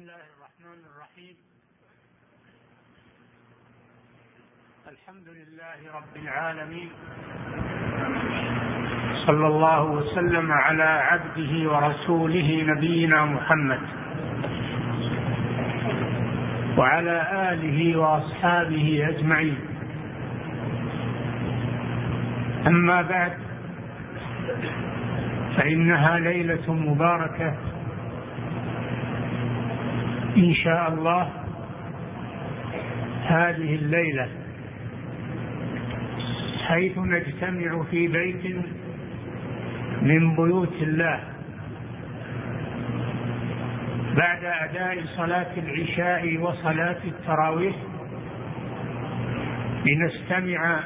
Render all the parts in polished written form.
الله الرحمن الرحيم. الحمد لله رب العالمين، صلى الله وسلم على عبده ورسوله نبينا محمد وعلى آله وأصحابه أجمعين. أما بعد، فإنها ليلة مباركة إن شاء الله. هذه الليلة حيث نجتمع في بيت من بيوت الله بعد أداء صلاة العشاء وصلاة التراويح لنستمع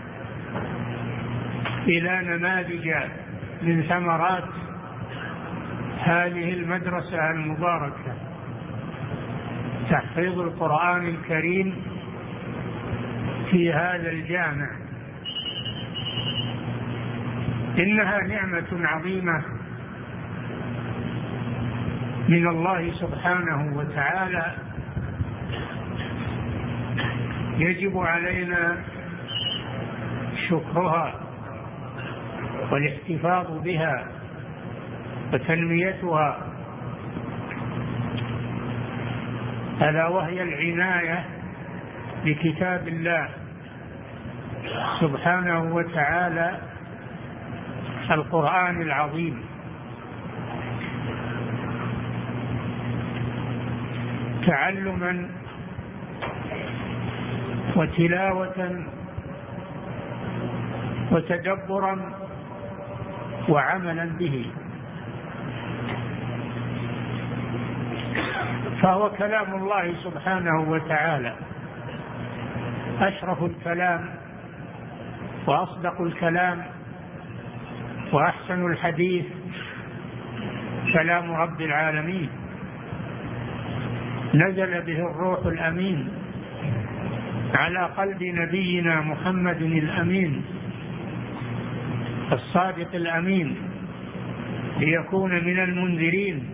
إلى نماذج من ثمرات هذه المدرسة المباركة، تحفيظ القرآن الكريم في هذا الجامع. إنها نعمة عظيمة من الله سبحانه وتعالى، يجب علينا شكرها والاحتفاظ بها وتنميتها، ألا وهي العناية بكتاب الله سبحانه وتعالى القرآن العظيم. تعلما وتلاوة وتدبرا وعملا به، فهو كلام الله سبحانه وتعالى، أشرف الكلام وأصدق الكلام وأحسن الحديث كلام رب العالمين، نزل به الروح الأمين على قلب نبينا محمد الأمين الصادق الأمين، ليكون من المنذرين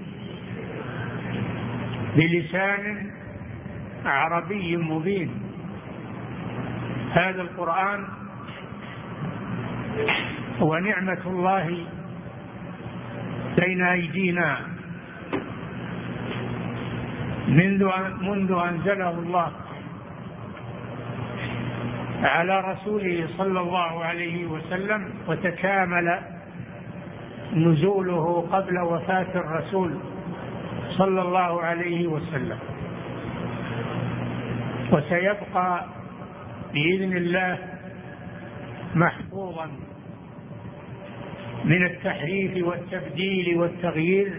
بلسان عربي مبين. هذا القرآن هو نعمة الله بين أيدينا منذ أنزله الله على رسوله صلى الله عليه وسلم، وتكامل نزوله قبل وفاة الرسول صلى الله عليه وسلم، وسيبقى بإذن الله محفوظا من التحريف والتبديل والتغيير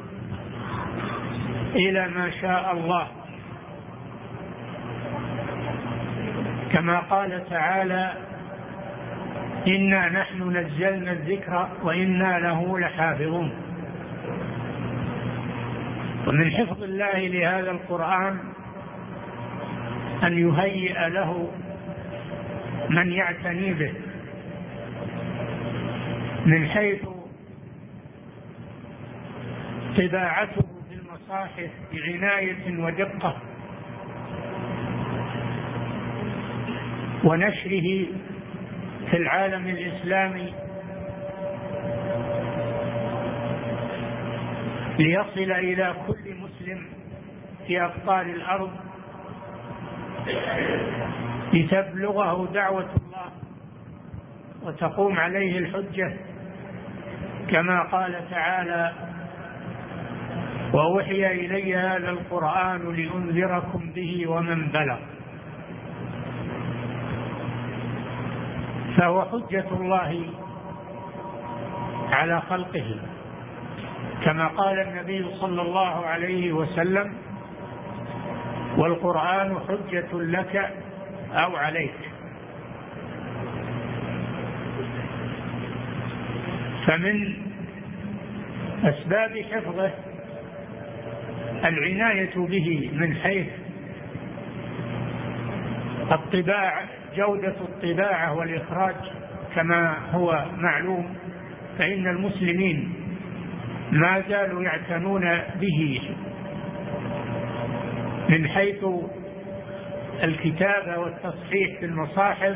إلى ما شاء الله، كما قال تعالى: إنا نحن نزلنا الذكر وإنا له لحافظون. ومن حفظ الله لهذا القرآن أن يهيئ له من يعتني به، من حيث طباعته في المصاحف بعناية ودقة، ونشره في العالم الإسلامي ليصل إلى كل مسلم في أقطار الأرض، لتبلغه دعوة الله وتقوم عليه الحجة، كما قال تعالى: وأوحي إلي هذا القرآن لأنذركم به ومن بلغ. فهو حجة الله على خلقه، كما قال النبي صلى الله عليه وسلم: والقرآن حجة لك أو عليك. فمن أسباب حفظه العناية به من حيث الطباعة، جودة الطباعة والإخراج، كما هو معلوم فإن المسلمين ما زالوا يعتنون به من حيث الكتابة والتصحيح في المصاحف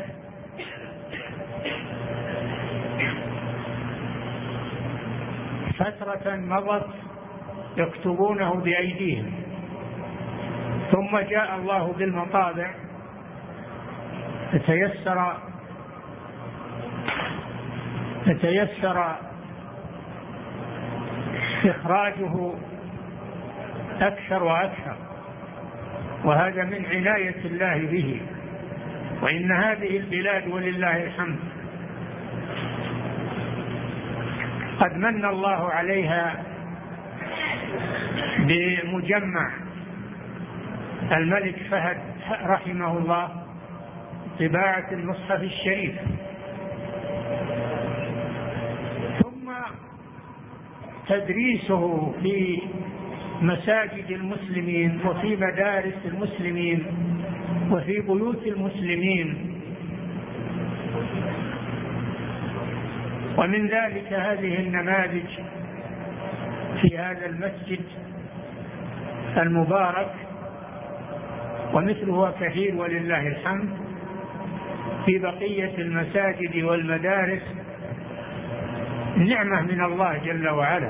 فترة مضت يكتبونه بأيديهم، ثم جاء الله بالمطابع فتيسر إخراجه أكثر وأكثر، وهذا من عناية الله به. وإن هذه البلاد ولله الحمد قد من الله عليها بمجمع الملك فهد رحمه الله طباعة المصحف الشريف، ثم تدريسه في مساجد المسلمين وفي مدارس المسلمين وفي بيوت المسلمين. ومن ذلك هذه النماذج في هذا المسجد المبارك، ومثله كثير ولله الحمد في بقية المساجد والمدارس، نعمة من الله جل وعلا.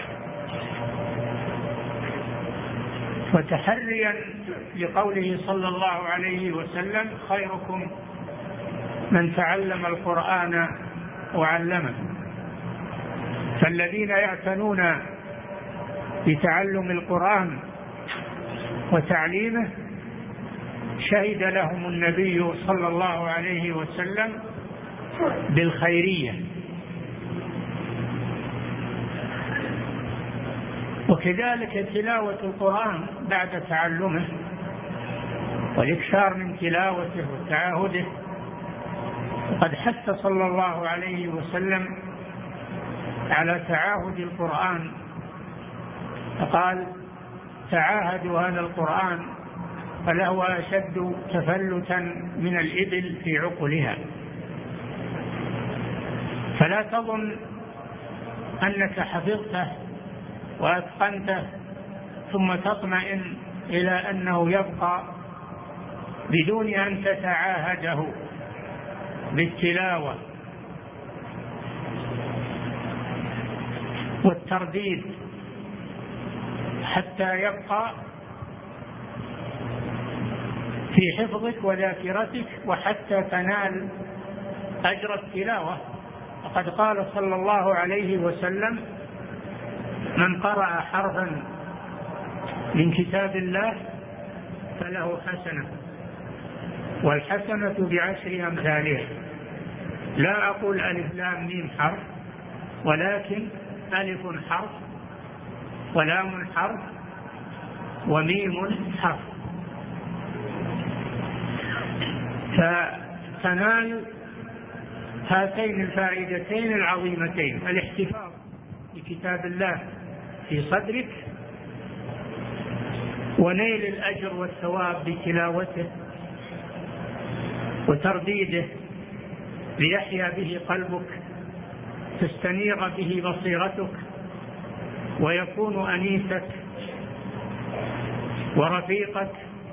وتحريا لقوله صلى الله عليه وسلم: خيركم من تعلم القرآن وعلمه. فالذين يعتنون بتعلم القرآن وتعليمه شهد لهم النبي صلى الله عليه وسلم بالخيرية. وكذلك تلاوة القرآن بعد تعلمه والإكثار من تلاوته وتعاهده. وقد حث صلى الله عليه وسلم على تعاهد القرآن، فقال: تعاهدوا هذا القرآن فلهو أشد تفلتا من الإبل في عقلها. فلا تظن أنك حفظته وأتقنته ثم تطمئن إلى أنه يبقى بدون أن تتعاهده بالتلاوة والترديد حتى يبقى في حفظك وذاكرتك وحتى تنال أجر التلاوة. وقد قال صلى الله عليه وسلم: من قرأ حرفا من كتاب الله فله حسنة، والحسنة بعشر أمثالها. لا أقول ألف لام ميم حرف، ولكن ألف حرف ولام حرف وميم حرف، فتنال هاتين الفائدتين العظيمتين: الاحتفاظ بكتاب الله في صدرك، ونيل الأجر والثواب بتلاوته وترديده ليحيا به قلبك، تستنير به بصيرتك، ويكون أنيسك ورفيقك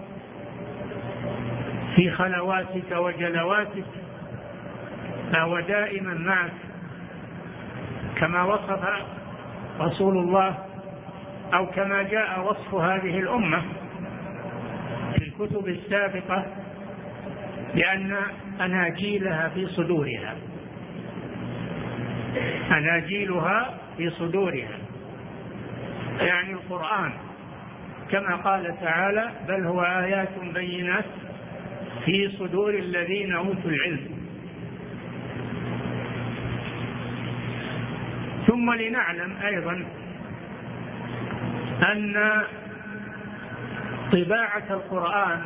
في خلواتك وجلواتك، فهو دائما معك كما وصف رسول الله، أو كما جاء وصف هذه الأمة في الكتب السابقة بأن أناجيلها في صدورها، أناجيلها في صدورها، يعني القرآن، كما قال تعالى: بل هو آيات بينات في صدور الذين أوتوا العلم. ثم لنعلم أيضا أن طباعة القرآن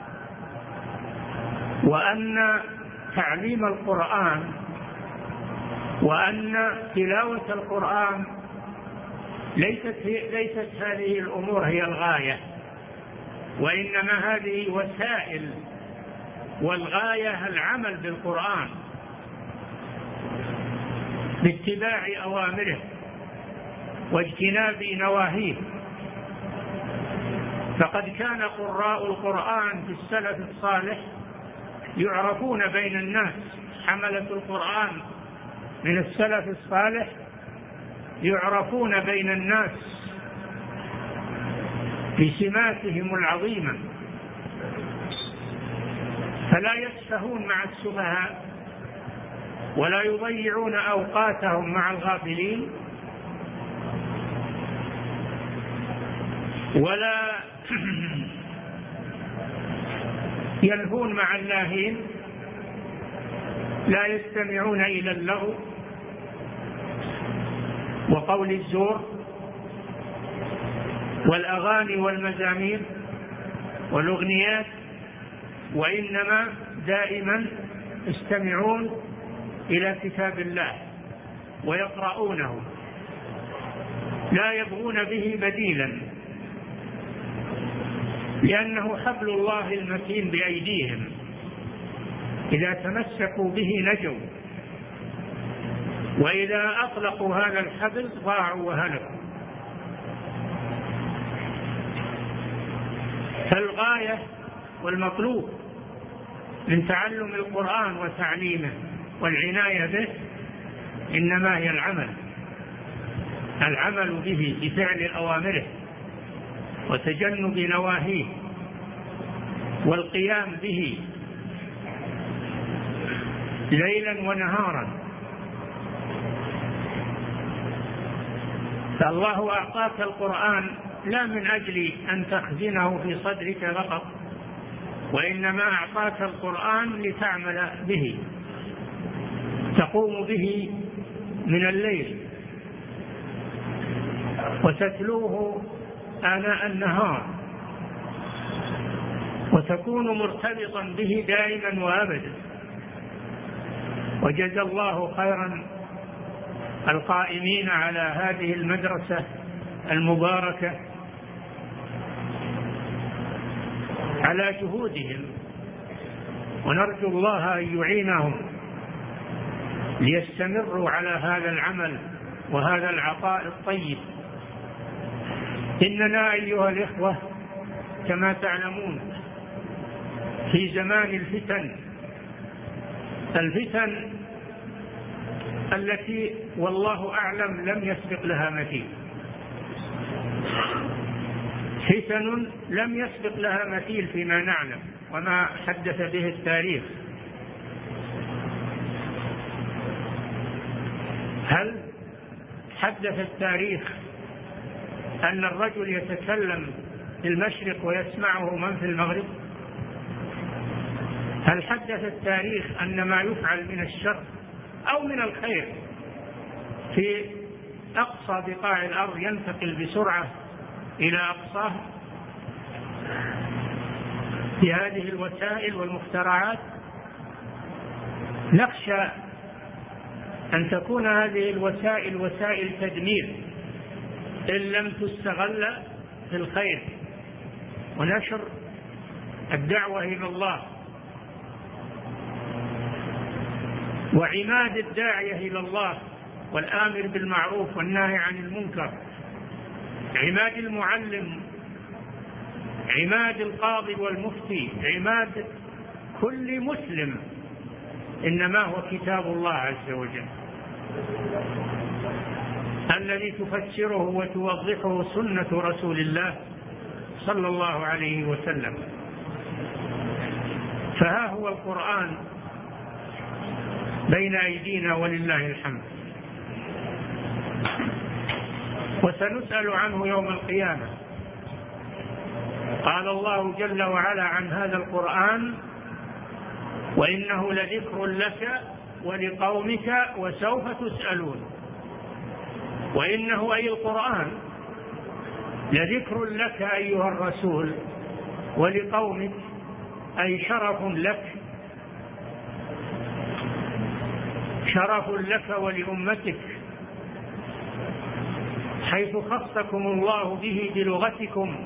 وأن تعليم القرآن وأن تلاوة القرآن ليست هذه الأمور هي الغاية، وإنما هذه وسائل، والغاية العمل بالقرآن باتباع أوامره واجتناب نواهيه. فقد كان قراء القرآن في السلف الصالح يعرفون بين الناس، حملة القرآن من السلف الصالح يعرفون بين الناس بسماتهم العظيمة، فلا يسفهون مع السفهاء ولا يضيعون أوقاتهم مع الغافلين ولا يلهون مع اللاهين، لا يستمعون إلى اللغو وقول الزور والأغاني والمزامير والأغنيات، وإنما دائما يستمعون إلى كتاب الله ويقرؤونه، لا يبغون به بديلا، لأنه حبل الله المتين بأيديهم، إذا تمسكوا به نجوا، وإذا أطلقوا هذا الحبل ضاعوا وهلكوا. فالغاية والمطلوب من تعلم القرآن وتعليمه والعناية به إنما هي العمل به بفعل أوامره وتجنب نواهيه والقيام به ليلا ونهارا. فالله أعطاك القرآن لا من أجل أن تخزنه في صدرك فقط، وإنما أعطاك القرآن لتعمل به، تقوم به من الليل وتتلوه آناء النهار وتكون مرتبطا به دائما وأبدا. وجزى الله خيرا القائمين على هذه المدرسة المباركة على جهودهم، ونرجو الله أن يعينهم ليستمروا على هذا العمل وهذا العطاء الطيب. إننا أيها الإخوة كما تعلمون في زمان الفتن التي والله أعلم لم يسبق لها مثيل، فتن لم يسبق لها مثيل فيما نعلم وما حدث به التاريخ. هل حدث التاريخ أن الرجل يتكلم في المشرق ويسمعه من في المغرب؟ هل حدث التاريخ أن ما يفعل من الشر أو من الخير في أقصى بقاع الأرض ينتقل بسرعة إلى أقصاه في هذه الوسائل والمخترعات؟ نخشى أن تكون هذه الوسائل وسائل تدمير إن لم تستغل في الخير ونشر الدعوة إلى الله وعماد الداعية إلى الله والآمر بالمعروف والنهي عن المنكر، عماد المعلم، عماد القاضي والمفتي، عماد كل مسلم، إنما هو كتاب الله عز وجل الذي تفسره وتوضحه سنة رسول الله صلى الله عليه وسلم. فها هو القرآن بين أيدينا ولله الحمد، وسنسأل عنه يوم القيامة. قال الله جل وعلا عن هذا القرآن: وإنه لذكر لك ولقومك وسوف تسألون. وإنه أي القرآن لذكر لك أيها الرسول ولقومك، أي شرف لك، شرف لك ولأمتك، حيث خصكم الله به بلغتكم.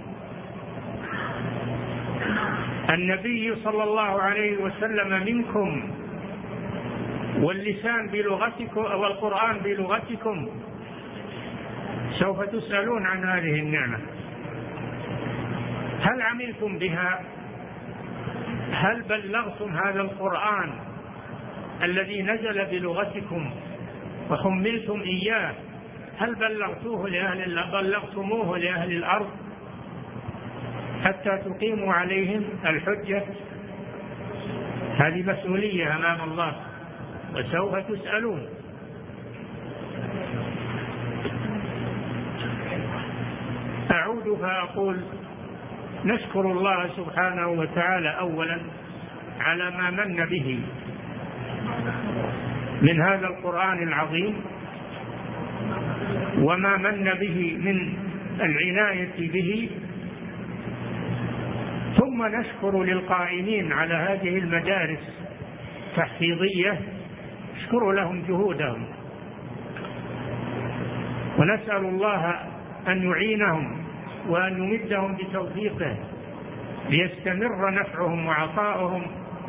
النبي صلى الله عليه وسلم منكم، واللسان بلغتكم والقرآن بلغتكم. سوف تسألون عن هذه النعمة. هل عملتم بها؟ هل بلغتم هذا القرآن الذي نزل بلغتكم وحملتم إياه؟ هل بلغتموه لأهل الأرض حتى تقيموا عليهم الحجة؟ هذه مسؤولية أمام الله وسوف تسألون. أعود فأقول نشكر الله سبحانه وتعالى أولا على ما من به من هذا القرآن العظيم وما من به من العناية به، ثم نشكر للقائمين على هذه المدارس التحفيظية، نشكر لهم جهودهم ونسأل الله أن يعينهم وأن يمدهم بتوفيقه ليستمر نفعهم وعطاؤهم،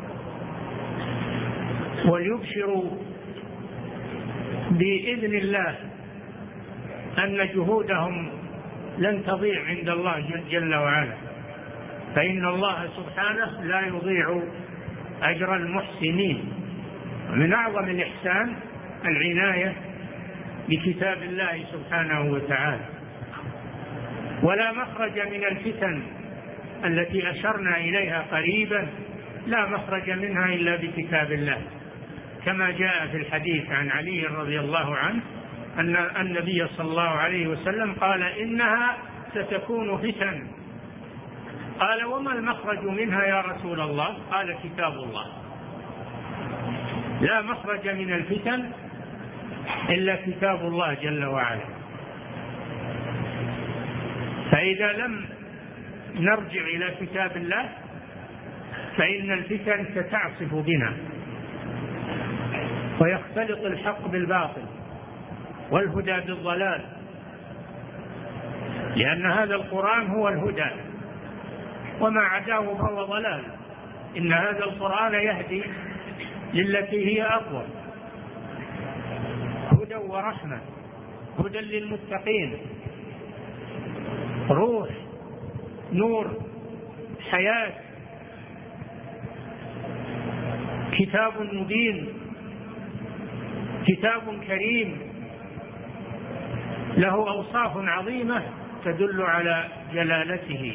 وليبشروا بإذن الله أن جهودهم لن تضيع عند الله جل وعلا، فإن الله سبحانه لا يضيع أجر المحسنين. من أعظم الإحسان العناية بكتاب الله سبحانه وتعالى. ولا مخرج من الفتن التي أشرنا إليها قريبا، لا مخرج منها إلا بكتاب الله، كما جاء في الحديث عن علي رضي الله عنه أن النبي صلى الله عليه وسلم قال إنها ستكون فتن. قال وما المخرج منها يا رسول الله؟ قال كتاب الله. لا مخرج من الفتن إلا كتاب الله جل وعلا. فإذا لم نرجع إلى كتاب الله فإن الفتن ستعصف بنا ويختلط الحق بالباطل والهدى بالضلال، لأن هذا القرآن هو الهدى وما عداه فهو ضلال. إن هذا القرآن يهدي للتي هي أقوم، هدى ورحمة، هدى للمتقين، روح، نور، حياة، كتاب مبين، كتاب كريم له أوصاف عظيمة تدل على جلالته.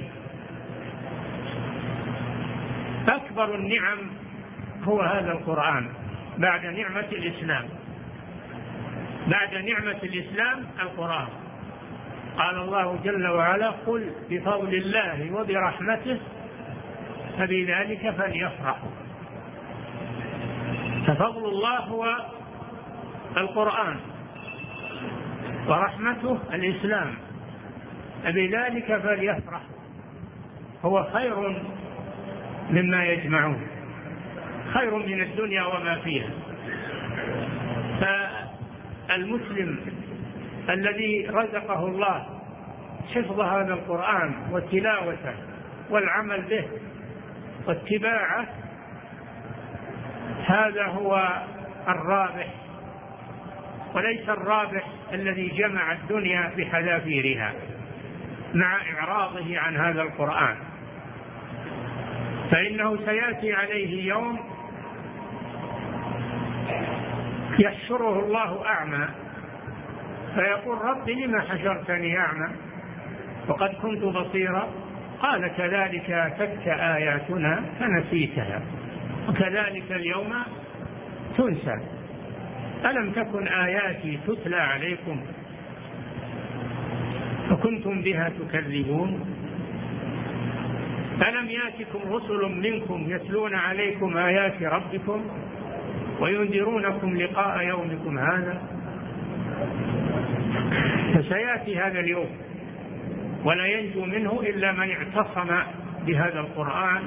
أكبر النعم هو هذا القرآن بعد نعمة الإسلام، بعد نعمة الإسلام القرآن. قال الله جل وعلا قل بفضل الله وبرحمته فبذلك فليفرحوا. ففضل الله هو القرآن ورحمته الإسلام، فبذلك فليفرح، هو خير مما يجمعون، خير من الدنيا وما فيها. فالمسلم الذي رزقه الله حفظ هذا القرآن وتلاوته والعمل به واتباعه، هذا هو الرابح، وليس الرابح الذي جمع الدنيا بحذافيرها مع إعراضه عن هذا القرآن. فإنه سيأتي عليه يوم يحشره الله أعمى فيقول رب لما حشرتني أعمى وقد كنت بصيرا؟ قال كذلك أتتك آياتنا فنسيتها وكذلك اليوم تنسى. ألم تكن آياتي تتلى عليكم فكنتم بها تكذبون؟ ألم يأتكم رسل منكم يتلون عليكم آيات ربكم وينذرونكم لقاء يومكم هذا؟ فسيأتي هذا اليوم ولا ينجو منه إلا من اعتصم بهذا القرآن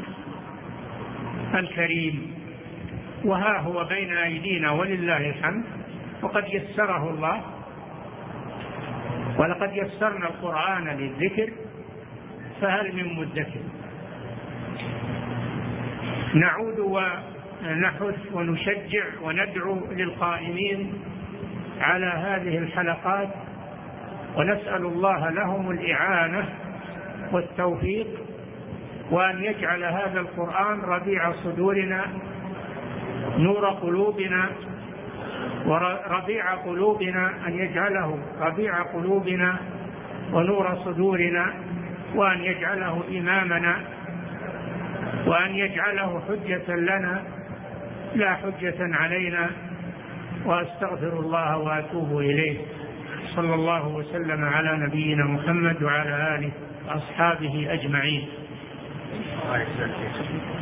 الكريم. وها هو بين أيدينا ولله الحمد، وقد يسره الله، ولقد يسرنا القرآن للذكر فهل من مدكر. نعود ونحث ونشجع وندعو للقائمين على هذه الحلقات، ونسأل الله لهم الإعانة والتوفيق وأن يجعل هذا القرآن ربيع صدورنا، نور قلوبنا، وربيع قلوبنا، أن يجعله ربيع قلوبنا ونور صدورنا، وأن يجعله إمامنا، وأن يجعله حجة لنا لا حجة علينا. وأستغفر الله وأتوب إليه. صلى الله وسلم على نبينا محمد وعلى آله وأصحابه أجمعين.